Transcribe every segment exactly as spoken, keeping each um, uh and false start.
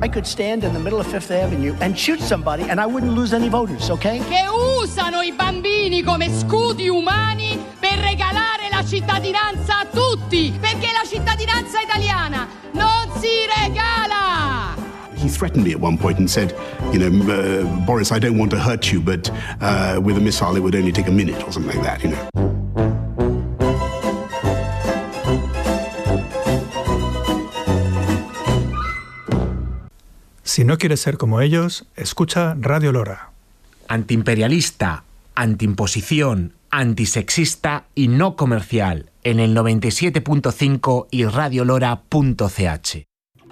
I could stand in the middle of Fifth Avenue and shoot somebody and I wouldn't lose any voters, okay? Che usano i bambini come scudi umani per regalare la cittadinanza a tutti, perché la cittadinanza italiana non si regala! He threatened me at one point and said, you know, uh, Boris, I don't want to hurt you, but uh, with a missile it would only take a minute or something like that, you know. Si no quieres ser como ellos, escucha Radio Lora. Antiimperialista, antiimposición, antisexista y no comercial en el noventa y siete punto cinco y radiolora punto c h.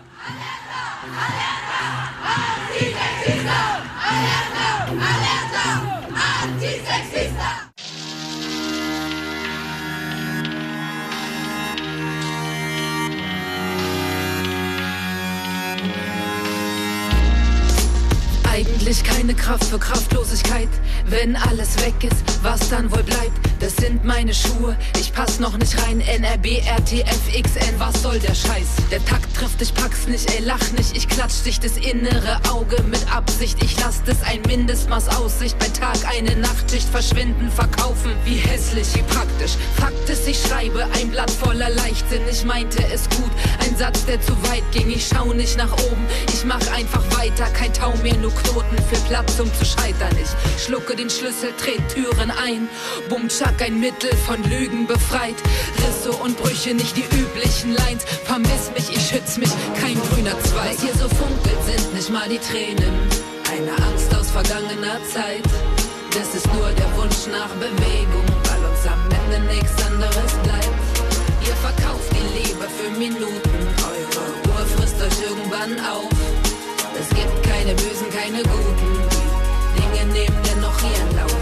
Eigentlich keine Kraft für Kraftlosigkeit. Wenn alles weg ist, was dann wohl bleibt? Das sind meine Schuhe, ich pass noch nicht rein. N R B, R T F, X N, was soll der Scheiß? Der Takt trifft, ich pack's nicht, ey lach nicht. Ich klatsch dich das innere Auge mit Absicht. Ich lass das ein Mindestmaß Aussicht. Bei Tag eine Nachtschicht verschwinden, verkaufen. Wie hässlich, wie praktisch. Fakt ist, ich schreibe ein Blatt voller Leichtsinn. Ich meinte es gut, ein Satz, der zu weit ging. Ich schau nicht nach oben, ich mach einfach weiter. Kein Tau mehr, nur Knoten für Platz, um zu scheitern. Ich schlucke den Schlüssel, tret Türen ein. Bum, tschack, ein Mittel von Lügen befreit. Risse und Brüche, nicht die üblichen Lines. Vermiss mich, ich schütz mich, kein grüner Zweig. Was hier so funkelt, sind nicht mal die Tränen. Eine Angst aus vergangener Zeit. Das ist nur der Wunsch nach Bewegung, weil uns am Ende nichts anderes bleibt. Ihr verkauft die Liebe für Minuten. Eure Uhr frisst euch irgendwann auf. Es gibt keine Bösen, keine Guten. Dinge nehmen dennoch ihren Lauf.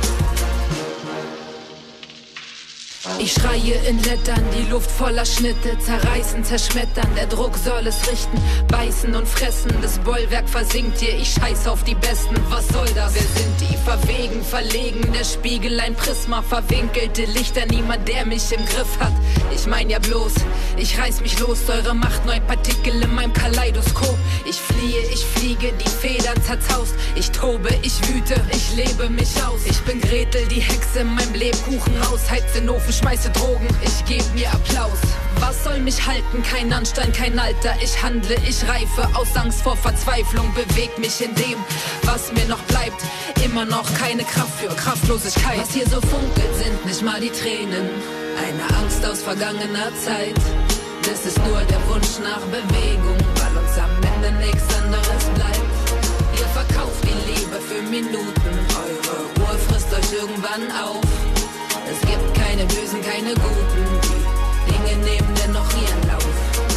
Ich schreie in Lettern, die Luft voller Schnitte. Zerreißen, zerschmettern, der Druck soll es richten. Beißen und fressen, das Bollwerk versinkt hier. Ich scheiß auf die Besten, was soll das? Wer sind die? Verwegen, verlegen, der Spiegel ein Prisma. Verwinkelte Lichter, niemand, der mich im Griff hat. Ich mein ja bloß, ich reiß mich los. Eure Macht, neun Partikel in meinem Kaleidoskop. Ich fliehe, ich fliege, die Federn zerzaust. Ich tobe, ich wüte, ich lebe mich aus. Ich bin Gretel, die Hexe in meinem Lebkuchenhaus. Heiz den Ofen, schmeiße Drogen, ich geb mir Applaus. Was soll mich halten? Kein Anstand, kein Alter. Ich handle, ich reife aus Angst vor Verzweiflung. Beweg mich in dem, was mir noch bleibt. Immer noch keine Kraft für Kraftlosigkeit. Was hier so funkelt, sind nicht mal die Tränen. Eine Angst aus vergangener Zeit. Das ist nur der Wunsch nach Bewegung, weil uns am Ende nichts anderes bleibt. Ihr verkauft die Liebe für Minuten. Eure Ruhe frisst euch irgendwann auf. Es gibt keine Bösen, keine Guten. Die Dinge nehmen dennoch ihren Lauf.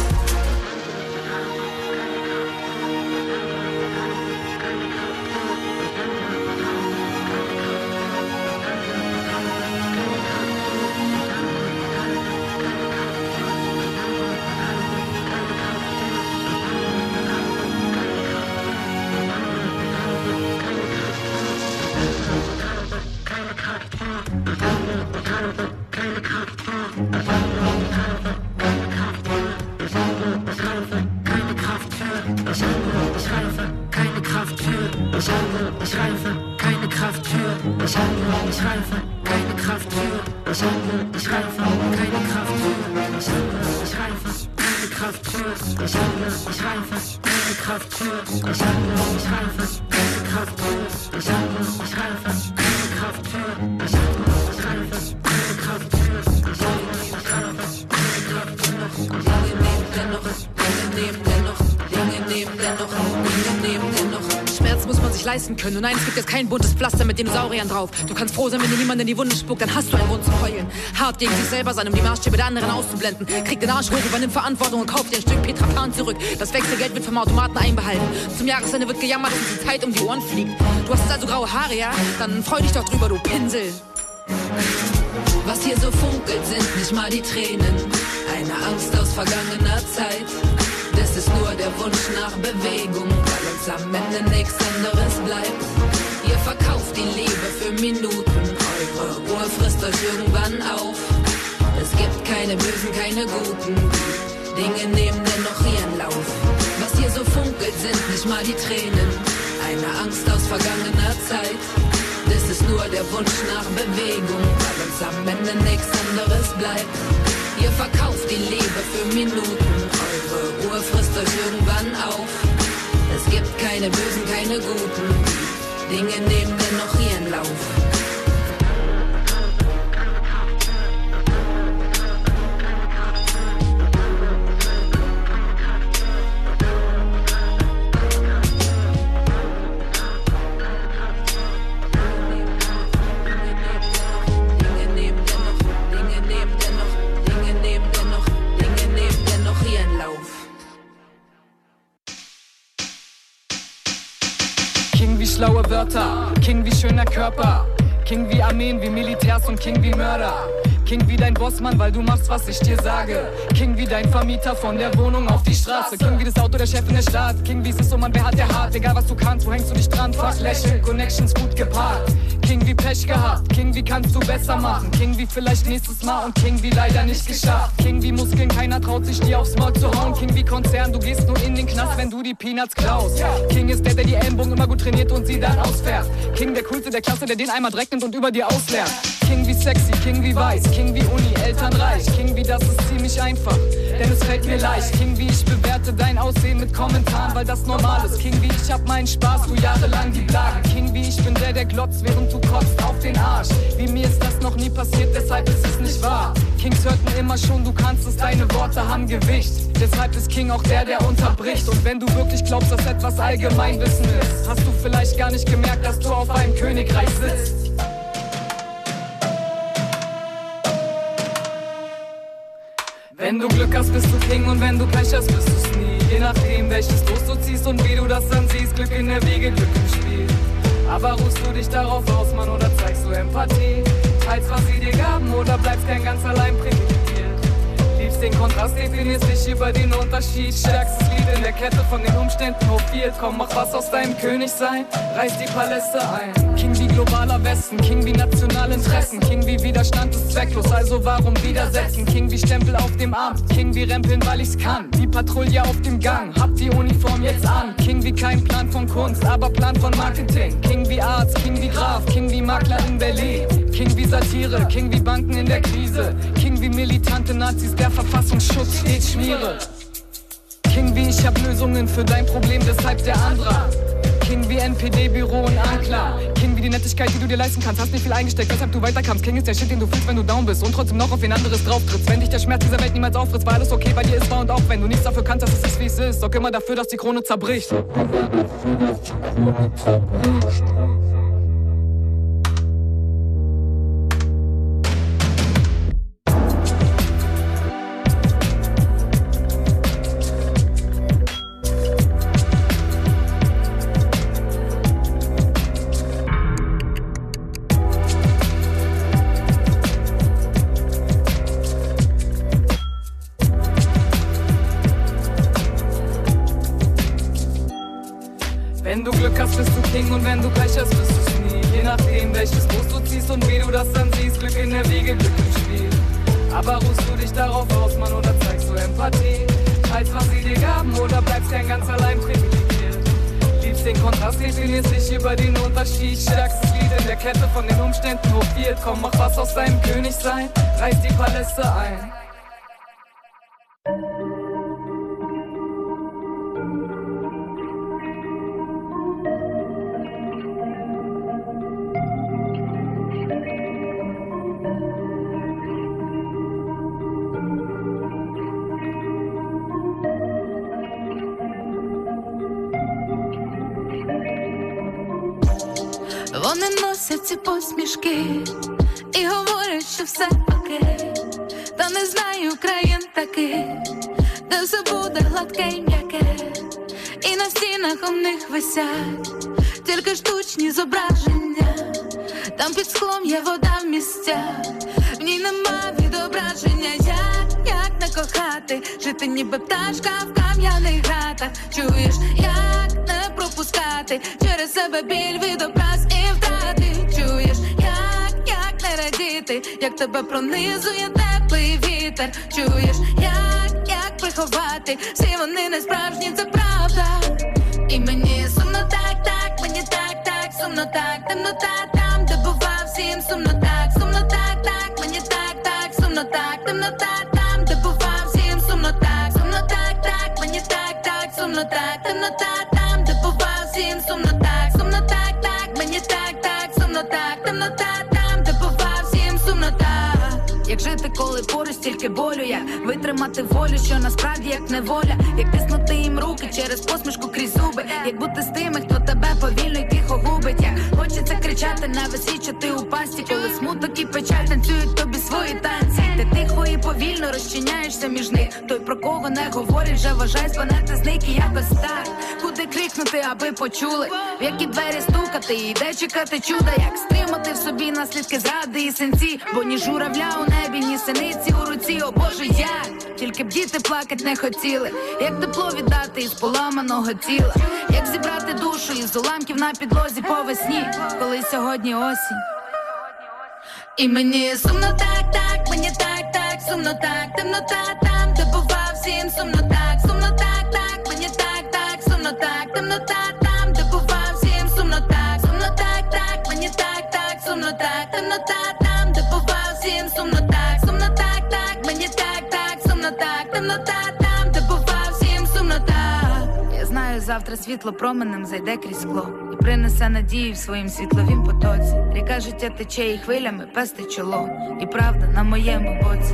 Können. Und nein, es gibt jetzt kein buntes Pflaster mit Dinosauriern drauf. Du kannst froh sein, wenn dir niemand in die Wunde spuckt, dann hast du einen Grund zum Heulen. Hart gegen sich selber sein, um die Maßstäbe der anderen auszublenden. Krieg den Arsch hoch, übernimm Verantwortung und kauf dir ein Stück Petra Pan zurück. Das Wechselgeld wird vom Automaten einbehalten. Zum Jahresende wird gejammert, dass die Zeit um die Ohren fliegt. Du hast jetzt also graue Haare, ja? Dann freu dich doch drüber, du Pinsel. Was hier so funkelt, sind nicht mal die Tränen. Eine Angst aus vergangener Zeit. Das ist nur der Wunsch nach Bewegung, weil uns am Ende nichts anderes bleibt. Ihr verkauft die Liebe für Minuten, eure Uhr frisst euch irgendwann auf. Es gibt keine Bösen, keine Guten, Dinge nehmen dennoch ihren Lauf. Was hier so funkelt, sind nicht mal die Tränen eine Angst aus vergangener Zeit. Das ist nur der Wunsch nach Bewegung, weil uns am Ende nichts anderes bleibt. Ihr verkauft die Liebe für Minuten, eure Ruhe frisst euch irgendwann auf. Es gibt keine Bösen, keine Guten, Dinge nehmen dennoch ihren Lauf. Schlaue Wörter, King wie schöner Körper, King wie Armeen, wie Militärs und King wie Mörder. King wie dein Bossmann, weil du machst, was ich dir sage. King wie dein Vermieter von der Wohnung auf die Straße. King wie das Auto, der Chef in der Stadt. King wie es ist, oh Mann, wer hat der hart? Egal was du kannst, wo hängst du dich dran? Fach, Lächeln, Connections gut gepaart. King wie Pech gehabt, King wie kannst du besser machen. King wie vielleicht nächstes Mal und King wie leider nicht geschafft. King wie Muskeln, keiner traut sich dir aufs Maul zu hauen. King wie Konzern, du gehst nur in den Knast, wenn du die Peanuts klaust. King ist der, der die Ellenbogen immer gut trainiert und sie dann ausfährt. King der Coolste der Klasse, der den einmal direkt nimmt und über dir auslernt. King wie sexy, King wie weiß, King wie Uni, elternreich. King wie das ist ziemlich einfach, denn es fällt mir leicht. King wie ich bewerte dein Aussehen mit Kommentaren, weil das normal ist. King wie ich hab meinen Spaß, du jahrelang die Blagen. King wie ich bin der, der glotzt, während du kotzt auf den Arsch. Wie mir ist das noch nie passiert, deshalb ist es nicht wahr. Kings hörten immer schon, du kannst es, deine Worte haben Gewicht. Deshalb ist King auch der, der unterbricht. Und wenn du wirklich glaubst, dass etwas Allgemeinwissen ist, hast du vielleicht gar nicht gemerkt, dass du auf einem Königreich sitzt. Wenn du Glück hast, bist du King und wenn du Pech hast, bist du's nie. Je nachdem, welches Los du ziehst und wie du das dann siehst. Glück in der Wiege, Glück im Spiel. Aber ruhst du dich darauf aus, Mann, oder zeigst du Empathie? Teilst, was sie dir gaben oder bleibst kein ganz allein privilegiert? Liebst den Kontrast, definierst dich über den Unterschied. Stärkstes Lied in der Kette von den Umständen hofiert. Komm, mach was aus deinem Königsein, reiß die Paläste ein. King wie globaler Westen, King wie nationale Interessen. King wie Widerstand ist zwecklos, also warum widersetzen? King wie Stempel auf dem Arm, King wie Rempeln, weil ich's kann. Wie Patrouille auf dem Gang, hab die Uniform jetzt an. King wie kein Plan von Kunst, aber Plan von Marketing. King wie Arzt, King wie Graf, King wie Makler in Berlin. King wie Satire, King wie Banken in der Krise. King wie militante Nazis, der Verfassungsschutz steht Schmiere. King wie ich hab Lösungen für dein Problem, deshalb der andere. King wie N P D-Büro und Ankler. King wie die Nettigkeit, die du dir leisten kannst. Hast nicht viel eingesteckt, weshalb du weiterkamst. King ist der Shit, den du fühlst, wenn du down bist und trotzdem noch auf wen anderes drauf trittst. Wenn dich der Schmerz dieser Welt niemals auffrisst, weil alles okay bei dir ist, war und auch wenn du nichts dafür kannst, dass es ist, wie es ist. Sorg immer dafür, dass die Krone zerbricht. Wenn du Glück hast, bist du King und wenn du Pech hast, bist du's nie. Je nachdem, welches Los du ziehst und wie du das dann siehst. Glück in der Wiege, Glück im Spiel. Aber ruhst du dich darauf aus, Mann, oder zeigst du Empathie? Teilst, was sie dir gaben oder bleibst gern ganz allein privilegiert? Liebst den Kontrast, definierst dich über den Unterschied. Stärkstes Lied in der Kette von den Umständen hofiert. Komm, mach was aus deinem Königsein, reiß die Paläste ein. Вони носять ці посмішки і говорять, що все окей. Та не знаю країн таких, де все буде гладке й м'яке. І на стінах у них висять тільки штучні зображення. Там під склом є вода в місцях, в ній нема відображення. Як, як не кохати, жити ніби пташка в кам'яних гратах. Чуєш, як не пропускати через себе біль від образ і втрати. Чуєш, як, як не радіти, як тебе пронизує теплий вітер. Чуєш, як, як приходити ховати. Всі вони не справжні, це правда. І мені сумно так, так, мені так, так, сумно так, темнота там, де бував, всім сумно так, сумно так, так, мені так, так, сумно так, темнота там, де бував, всім сумно так, сумно так, так, мені так, так, сумно так, темнота там, де бував, всім сумно так, сумно так, так, мені так, так, сумно так, темнота там, де бував, всім сумно так. Як жити, коли поруч стільки болю, як витримати волю, що насправді як неволя, як тиснути їм руки через посмішку крізь зуби, як бути з тими, хто тебе повільно й тихо губить, як хочеться кричати на весь світ, що ти у пасті, коли смуток і печаль танцюють тобі свої танці. Ти тихо і повільно розчиняєшся між них. Той, про кого не говорять, вже вважай спанети зник і якось так. Куди крикнути, аби почули, в які двері стукати і де чекати чуда, як стримати в собі наслідки зради і синці, бо ні журавля у небі, ні синиці у руці, о Боже, як тільки б діти плакать не хотіли, як тепло віддати із поламаного тіла, як зібрати душу із уламків на підлозі по весні, коли сьогодні осінь. І мені сумно так, так, мені так, так, сумно так, темнота там, де бував, всім сумно так, сумно так, так, мені так, так, сумно так, темнота там, де бував, всім сумно так, сумно так, так, мені так, так, сумно так, темнота там, де бував, всім сумно так, сумно так, так, мені так, так, сумно так, темнота там, де бував, всім сумно так. Я знаю, завтра світло променем зайде крізь скло і принесе надію в своїм світловім потоці. Ріка життя тече і хвилями пести чоло, і правда на моєму боці.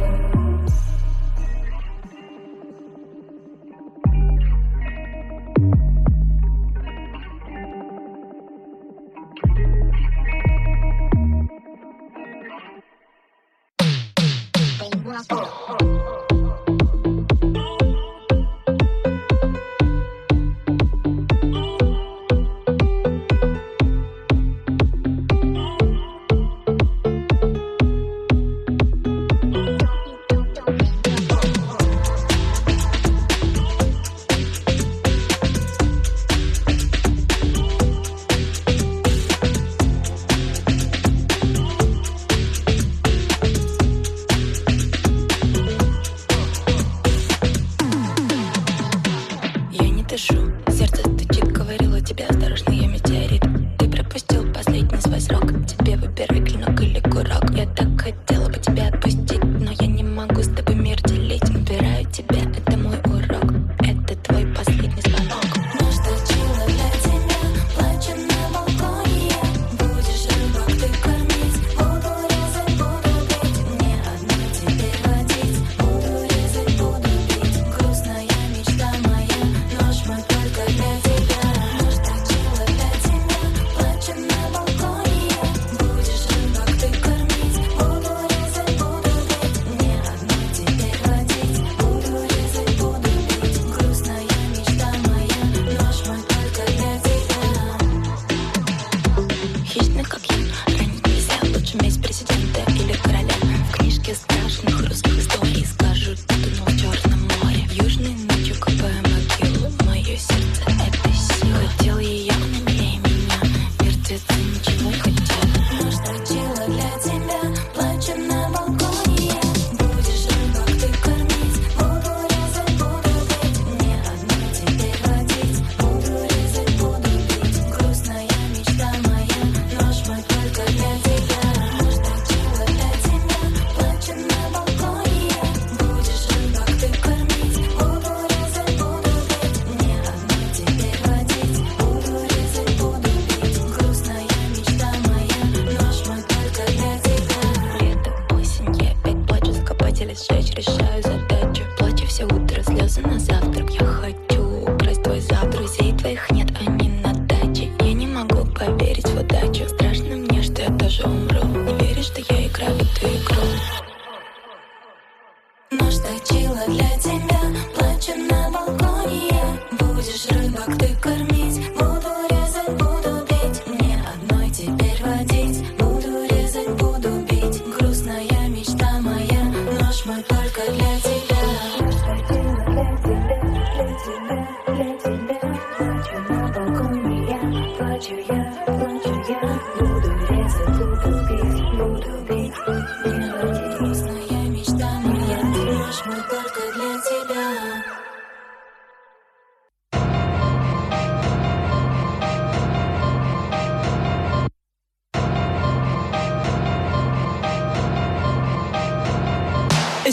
Плачу я, плачу я, буду резать, буду бить, буду бить. Не ради грустная мечта моя, ты наш мой только для тебя.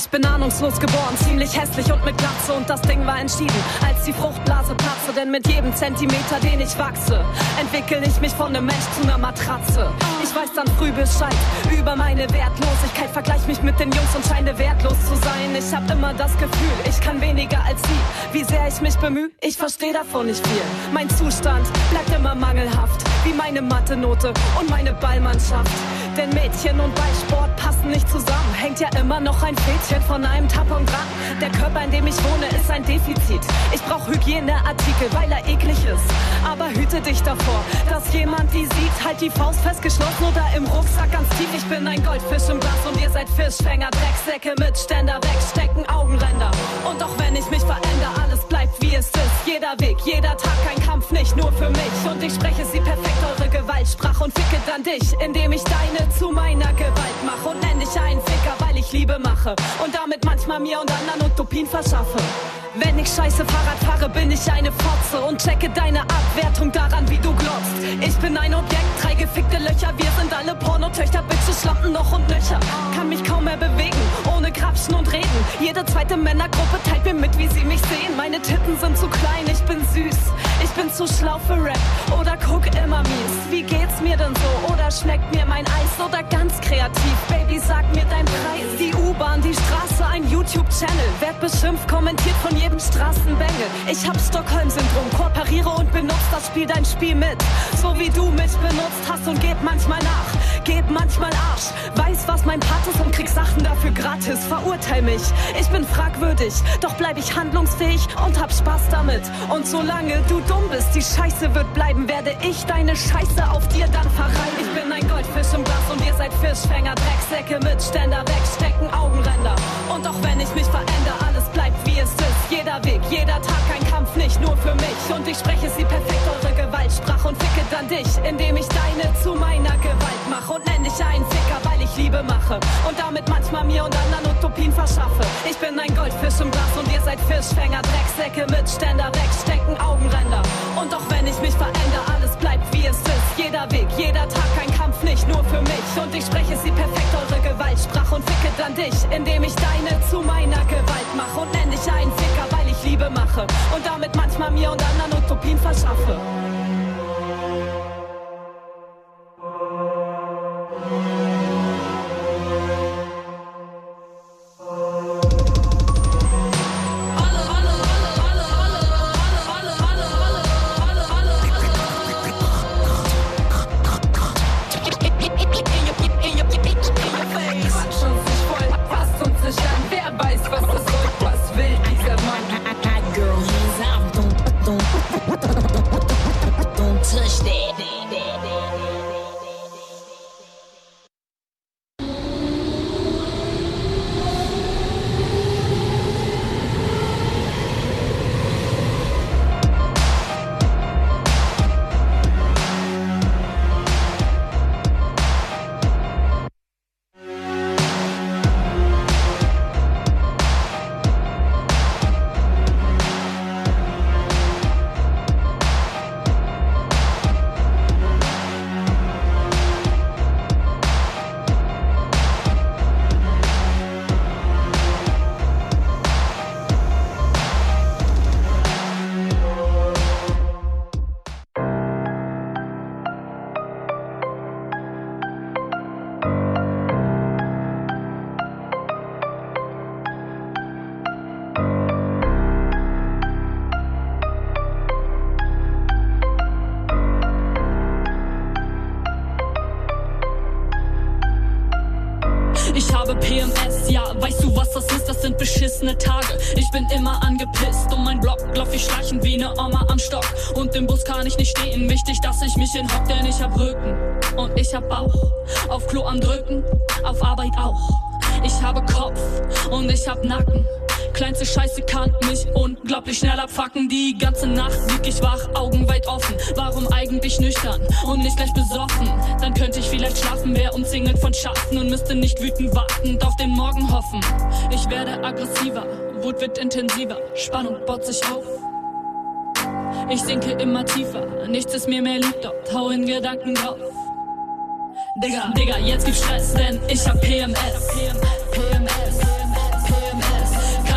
Ich bin ahnungslos geboren, ziemlich hässlich und mit Glatze. Und das Ding war entschieden, als die Fruchtblase platze. Denn mit jedem Zentimeter, den ich wachse, entwickel ich mich von einem Mensch zu einer Matratze. Ich weiß dann früh Bescheid über meine Wertlosigkeit, vergleich mich mit den Jungs und scheine wertlos zu sein. Ich hab immer das Gefühl, ich kann weniger als sie. Wie sehr ich mich bemühe, ich verstehe davon nicht viel. Mein Zustand bleibt immer mangelhaft, wie meine Mathe-Note und meine Ballmannschaft. Denn Mädchen und Ballsport passen nicht zusammen. Hängt ja immer noch ein Fädchen von einem Tampon dran. Der Körper, in dem ich wohne, ist ein Defizit. Ich brauch Hygieneartikel, weil er eklig ist. Aber hüte dich davor, dass jemand die sieht. Halt die Faust festgeschlossen oder im Rucksack ganz tief. Ich bin ein Goldfisch im Glas und ihr seid Fischfänger. Drecksäcke mit Ständer, wegstecken Augenränder. Und auch wenn ich mich verändere, alles bleibt wie es ist. Jeder Weg, jeder Tag, ein Kampf, nicht nur für mich. Und ich spreche sie perfekt, eure Gewaltsprache. Und ficke dann dich, indem ich deine zu meiner Gewalt mache. Und nenn dich einen Ficker, weil ich Liebe mache. Und damit manchmal mir und anderen Utopien verschaffe. Wenn ich scheiße Fahrrad fahre, bin ich eine Fotze und checke deine Abwertung daran, wie du glotzt. Ich bin ein Objekt, drei gefickte Löcher, wir sind alle Pornotöchter, Bitches, Schlampen noch und nöcher. Kann mich kaum mehr bewegen, ohne Grapschen und Reden. Jede zweite Männergruppe teilt mir mit, wie sie mich sehen. Meine Titten sind zu klein, ich bin süß. Ich bin zu schlau für Rap oder guck immer mies. Wie geht's mir denn so? Oder schmeckt mir mein Eis oder ganz kreativ? Baby, sag mir dein Preis. Die U-Bahn, die Straße, ein YouTube-Channel. Werd beschimpft, kommentiert von jedem Straßenbengel. Ich hab Stockholm-Syndrom, kooperiere und benutze das Spiel dein Spiel mit. So wie du mich benutzt hast und geb manchmal nach. Geb manchmal Arsch. Weiß, was mein Part ist und krieg Sachen dafür gratis. Verurteil mich, ich bin fragwürdig. Doch bleib ich handlungsfähig und hab Spaß damit. Und solange du dumm bist, die Scheiße wird bleiben, werde ich deine Scheiße auf dir dann verreiben. Ich bin ein Goldfisch im Glas und ihr seid Fischfänger. Drecksäcke mit Ständer, wegstecken Augenränder. Und auch wenn ich mich verändere, alles bleibt wie es ist. Jeder Weg, jeder Tag, ein Kampf, nicht nur für mich. Und ich spreche sie perfekt, eure Gewaltsprache. Und ficke dann dich, indem ich deine zu meiner Gewalt mache. Und nenn dich einen Ficker, weil ich Liebe mache. Und damit manchmal mir und anderen Utopien verschaffe. Ich bin ein Goldfisch im Glas und ihr seid Fischfänger. Drecksäcke mit Ständer, wegstecken Augenränder. Und auch wenn ich mich verändere, alles bleibt wie es ist. Jeder Weg, jeder Tag, ein Kampf, nicht nur für mich. Und ich spreche sie perfekt, eure Gewaltsprache. Und ficke dann dich, indem ich deine zu meiner Gewalt mache. Und nenn dich einen Ficker, weil ich Liebe mache. Und damit manchmal mir und anderen Utopien verschaffe. P M S, ja, weißt du, was das ist? Das sind beschissene Tage. Ich bin immer angepisst. Um mein Block lauf ich schleichend wie ne Oma am Stock. Und im Bus kann ich nicht stehen. Wichtig, dass ich mich hinhock, denn ich hab Rücken. Und ich hab Bauch. Auf Klo am Drücken, auf Arbeit auch. Ich habe Kopf und ich hab Nacken. Kleinste Scheiße kann mich unglaublich schnell abfucken. Die ganze Nacht lieg ich wach, Augen weit offen. Warum eigentlich nüchtern und nicht gleich besoffen? Dann könnte ich vielleicht schlafen, wär umzingelt von Schatten und müsste nicht wütend wartend auf den Morgen hoffen. Ich werde aggressiver, Wut wird intensiver, Spannung baut sich auf. Ich sinke immer tiefer, nichts ist mir mehr lieb, dort hau in Gedanken drauf. Digga, Digga, jetzt gibt's Stress, denn ich hab P M S. P M S. P M S.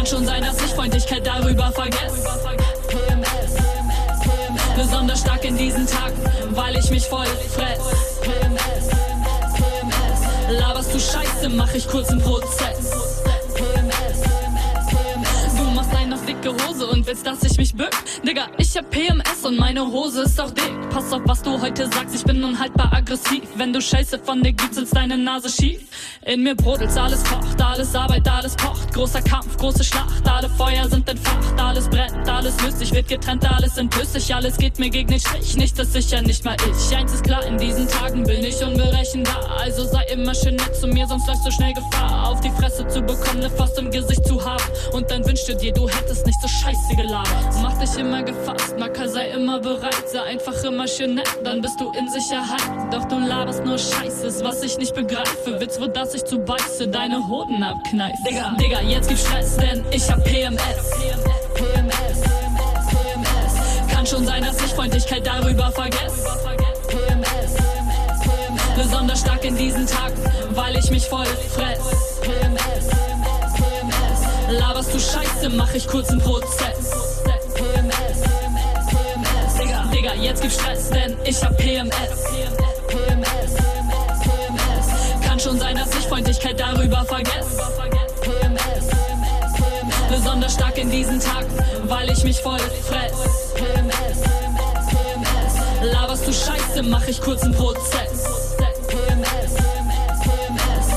Kann schon sein, dass ich Freundlichkeit darüber vergesse. P M S, P M S. Besonders stark in diesen Tagen, weil ich mich voll fress. P M S, P M S. Laberst du Scheiße, mach ich kurz einen Prozess. P M S, P M S. Du machst eine dicke Hose und willst, dass ich mich bück? Digga, ich hab P M S und meine Hose ist auch dick. Pass auf, was du heute sagst, ich bin unhaltbar aggressiv. Wenn du Scheiße von dir gibst, ist deine Nase schief. In mir brodelt's, alles kocht, alles Arbeit, alles pocht. Großer Kampf, große Schlacht, alle Feuer sind entfacht. Alles brennt, alles löslich, wird getrennt, alles entflüssig. Alles geht mir gegen den Strich, nichts ist sicher, nicht mal ich. Eins ist klar, in diesen Tagen bin ich unberechenbar. Also sei immer schön nett zu mir, sonst läufst du schnell Gefahr, auf die Fresse zu bekommen, ne Faust im Gesicht zu haben. Und dann wünschst du dir, du hättest nicht so scheiße gelabert. Mach dich immer gefasst, Macker, sei immer bereit. Sei einfach immer schön nett, dann bist du in Sicherheit. Doch du laberst nur Scheißes, was ich nicht begreife. Witz wird, dass ich zu beiße, deine Hoden abkneife. Digga, Digga, jetzt gibt's Stress, denn ich hab P M S. P M S, P M S. Kann schon sein, dass ich Freundlichkeit darüber vergesse. P M S, P M S. Besonders stark in diesen Tagen, weil ich mich voll fress. P M S, P M S. Laberst du Scheiße, mach ich kurz einen Prozess. P M S, P M S. Digga, Digga, jetzt gibt's Stress, denn ich hab P M S. P M S, P M S. Kann schon sein, dass ich Freundlichkeit darüber vergesse. P M S, P M S. Besonders stark in diesen Tagen, weil ich mich voll fress. P M S, P M S. Laberst du Scheiße, mach ich kurz einen Prozess. P M S, P M S.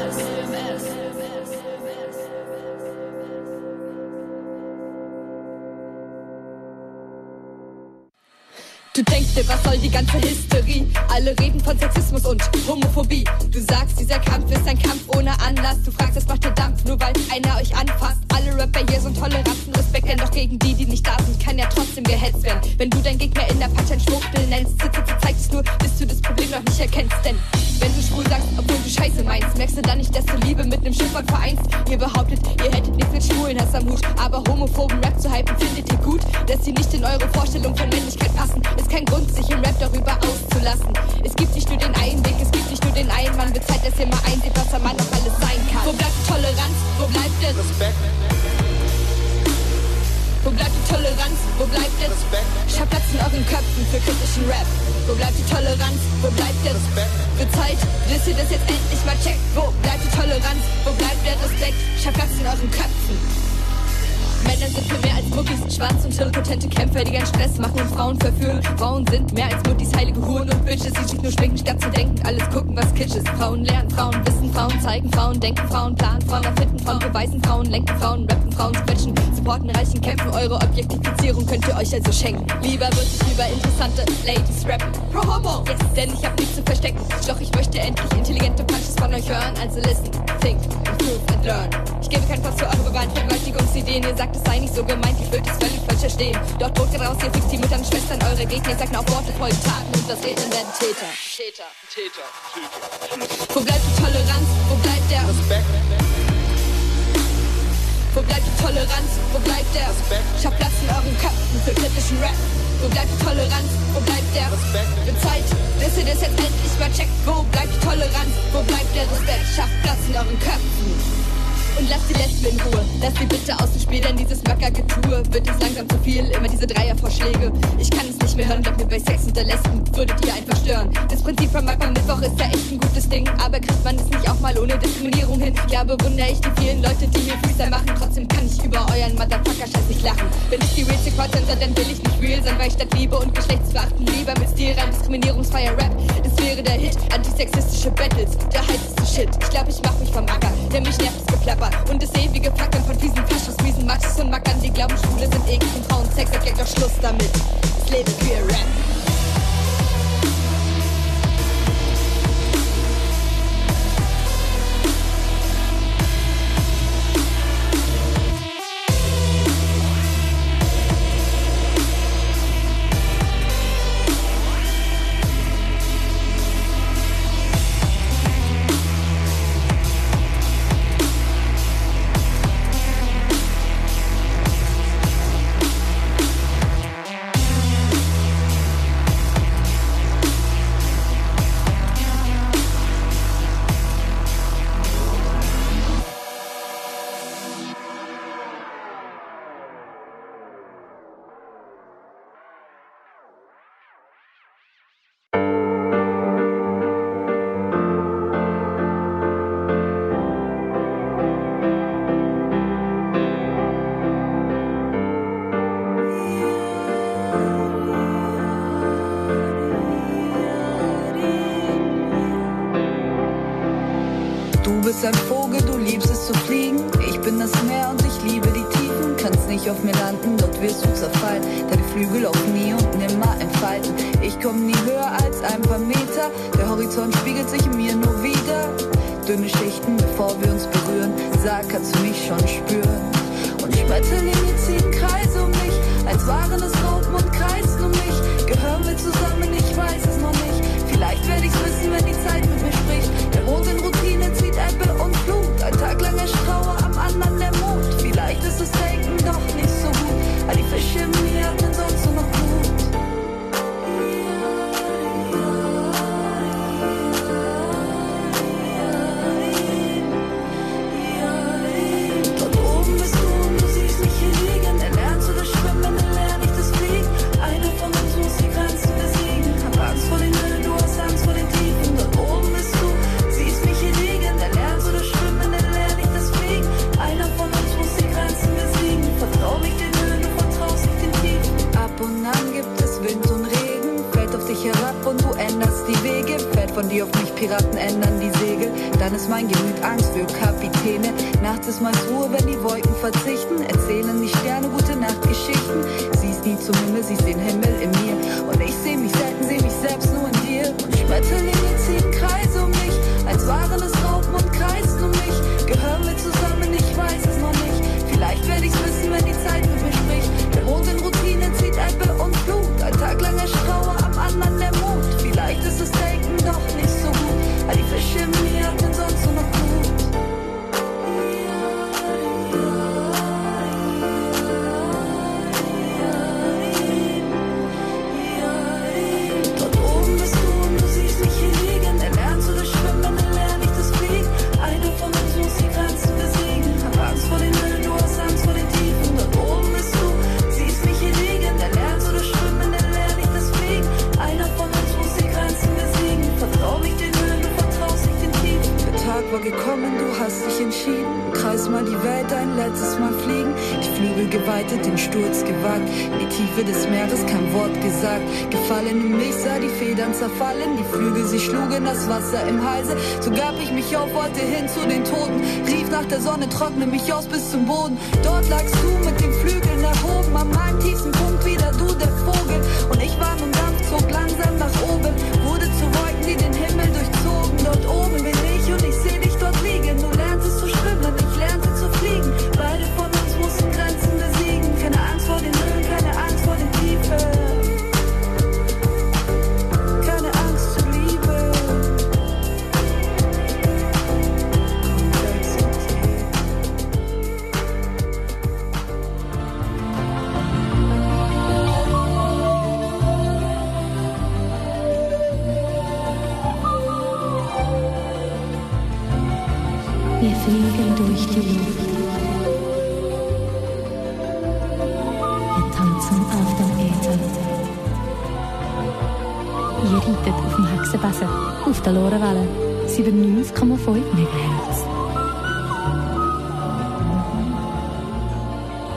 Du denkst dir, was soll die ganze Hysterie? Alle reden von Sexismus und Homophobie. Du sagst, dieser Kampf ist ein Kampf ohne Anlass. Du fragst, was macht der Dampf, nur weil einer euch anfasst. Alle Rapper hier sind Toleranzen, Respekt, denn doch gegen die, die nicht da sind, kann ja trotzdem gehetzt werden. Wenn du dein Gegner in der Patsch ein Schwuchtel nennst, Zitze zeigt es nur, bis du das Problem noch nicht erkennst. Denn wenn du schwul sagst, obwohl du Scheiße meinst, merkst du dann nicht, dass du Liebe mit nem Schimpfwort vereinst. Ihr behauptet, ihr hättet nichts mit schwulen Hass am Hut, aber homophoben Rap zu hypen findet ihr gut, dass sie nicht in eure Vorstellung von Männlichkeit passen. Ist kein Grund, sich im Rap darüber auszulassen. Es gibt nicht nur den einen Weg, es gibt nicht nur den einen Mann. Wird Zeit, dass ihr mal einseht, was ein Mann noch alles sein kann. Wo bleibt die Toleranz? Wo bleibt der Respekt? Wo bleibt die Toleranz? Wo bleibt der Respekt? Ich hab Platz in euren Köpfen für kritischen Rap. Wo bleibt die Toleranz? Wo bleibt der Respekt? Wird Zeit, dass ihr das jetzt endlich mal checkt. Wo bleibt die Toleranz? Wo bleibt der Respekt? Ich hab Platz in euren Köpfen. Männer sind für mehr als Muckis, Schwanz und hirnpotente Kämpfer, die gern Stress machen und Frauen verführen. Frauen sind mehr als Muttis, heilige Huren und Bitches. Sie sich nur schminken, statt zu denken, alles gucken, was Kitsch ist. Frauen lernen, Frauen wissen, Frauen zeigen, Frauen denken, Frauen planen, Frauen erfinden, Frauen beweisen, Frauen lenken, Frauen rappen, Frauen quetschen, supporten, reichen, kämpfen. Eure Objektifizierung könnt ihr euch also schenken. Lieber würde ich über interessante Ladies rappen. Pro Homo, yes, denn ich hab nichts zu verstecken. Doch ich möchte endlich intelligente Punches von euch hören. Also listen, think, improve and learn. Ich gebe kein Pass für eure bewahrten Vergewaltigungsideen. Ihr sagt, es sei nicht so gemeint, ich würde es völlig falsch verstehen. Dort droht ihr raus, ihr fixt die Müttern, Schwestern, eure Gegner. Ihr sagt nur auf Worte, folgen Taten und das Reden werden Täter. Täter, Täter, Täter. Wo bleibt die Toleranz? Wo bleibt der Respekt? Wo bleibt die Toleranz? Wo bleibt der Respekt? Ich hab Platz in euren Köpfen für kritischen Rap. Wo bleibt die Toleranz? Wo bleibt der Respekt? Wird Zeit, dass ihr das jetzt endlich mal checkt. Wo bleibt die Toleranz? Wo bleibt der Respekt? Ich hab Platz in euren Köpfen. Und lasst die Lesben in Ruhe, lasst sie bitte aus dem Spiel, denn dieses Möckergetue wird es langsam zu viel, immer diese Dreiervorschläge. Ich kann es nicht mehr hören, glaubt mir, bei Sex unter Lesben würdet ihr einfach stören. Das Prinzip von Mack am Mittwoch ist ja echt ein gutes Ding, aber kriegt man es nicht auch mal ohne Diskriminierung hin? Ja, bewundere ich die vielen Leute, die mir Freestyle machen, trotzdem kann ich über euren Motherfucker-Scheiß nicht lachen. Wenn ich die Real Support sind, dann will ich nicht real sein, weil ich statt Liebe und Geschlechtsverachten lieber mit Stil rein diskriminierungsfreier Rap. Das wäre der Hit, antisexistische Battles, der heißeste Shit. Ich glaub, ich mach mich vom Acker, denn mich nervt das Geplapper. Und das ewige Packen von fiesen Faschos, miesen Machos und Mackern, die glauben, Schwule sind eklig und Frauen Sex, hat gleich doch Schluss damit. Ich lebe für Rap. nicht auf mir landen, dort wirst du zerfallen. Deine Flügel auf nie und nimmer entfalten. Ich komm nie höher als ein paar Meter. Der Horizont spiegelt sich in mir nur wieder. Dünne Schichten, bevor wir uns berühren. Sag, kannst du mich schon spüren? Und Schmetterlinge ziehen Kreise um mich, als waren es Raupen und kreisen um mich. Gehören wir zusammen, ich weiß es noch nicht. Vielleicht werde ich's wissen, wenn die Zeit mit mir spricht. Der Mond in Routine zieht Ebbe und Flut. Ein Tag lang ich traue, am anderen der Mut. Vielleicht ist das Denken doch nicht so gut. All die Fische im Meer atmen sonst nur noch Blut. Dort oben bist du und du siehst mich hier liegen. Erlernst du das Schwimmen, erlerne ich das Fliegen. Einer von uns muss die Grenzen besiegen. Hab Angst vor den Höhen, du hast Angst vor den Tiefen. Dort oben bist du, siehst mich hier liegen. Erlernst du das Schwimmen, erlerne ich das Fliegen. Einer von uns muss die Grenzen besiegen. Vertrau mich den Höhen, du vertraust dich den Tiefen. Ab und an gibt es Wind und Regen. Fällt auf dich herab und du änderst die Wege. Fällt von dir auf mich, Piraten ändern die Segel. Dann ist mein Gemüt Angst für Kapitäne. Nachts ist meist Ruhe, wenn die Wolken verzichten. Erzählen die Sterne gute Nachtgeschichten. Siehst nie zum Himmel, siehst den Himmel in mir. Und ich seh mich selten, seh mich selbst nur in dir. Und Schmetterlinge ziehen Kreise um mich, als waren es Raupen und kreisen um mich. Gehören wir zusammen, ich weiß es noch nicht. Vielleicht werde ich's wissen, wenn die Zeit mit mir spricht. Der Mond in Routine zieht Ebbe und Flut. Ein Tag lang ich traue, am anderen der Mut. Vielleicht ist das Denken doch nicht so gut. All die Fische im Meer atmen sonst nur noch Blut. Dort oben bist du und du siehst mich hier liegen. Erlernst du das Schwimmen, erlerne ich das Fliegen. Einer von uns muss die Grenzen besiegen. Hab Angst vor den Höhen, du hast Angst vor den Tiefen. Dort oben bist du, siehst mich hier liegen. Erlernst du das Schwimmen, erlerne ich das Fliegen. Einer von uns muss die Grenzen besiegen. Vertrau mich den Höhen, du vertraust dich den Tiefen. Der Tag war gekommen, du hast dich entschieden. Kreis mal die Welt, ein letztes Mal fliegen. Die Flügel geweitet, den Sturz gewagt. In die Tiefe des Meeres kein Wort gesagt. Gefallen in mich, sah die Federn zerfallen. Die Flügel, sie schlugen das Wasser im Halse. So gab ich mich auf, wollte hin zu den Toten. Rief nach der Sonne, trockne mich aus bis zum Boden. Dort lagst du mit den Flügeln erhoben. An meinem tiefsten Punkt wieder du, der Vogel. Und ich war nun Dampf, zog langsam nach oben. Wurde zu Wolken, die den Himmel durchzogen. Dort oben bin ich und ich seh dich dort liegen. Du lernst zu schwimmen, ich lernte zu fliegen. Beide von uns mussten Grenzen besiegen. Keine Angst vor den Höhen, keine Angst vor den Tiefen. Keine Angst zur Liebe. Wir fliegen durch die Luft. Wir tanzen auf dem Äther. Ihr reitet auf dem Hexenbesen, auf der Lorenwelle, siebenundneunzig Komma fünf Megahertz.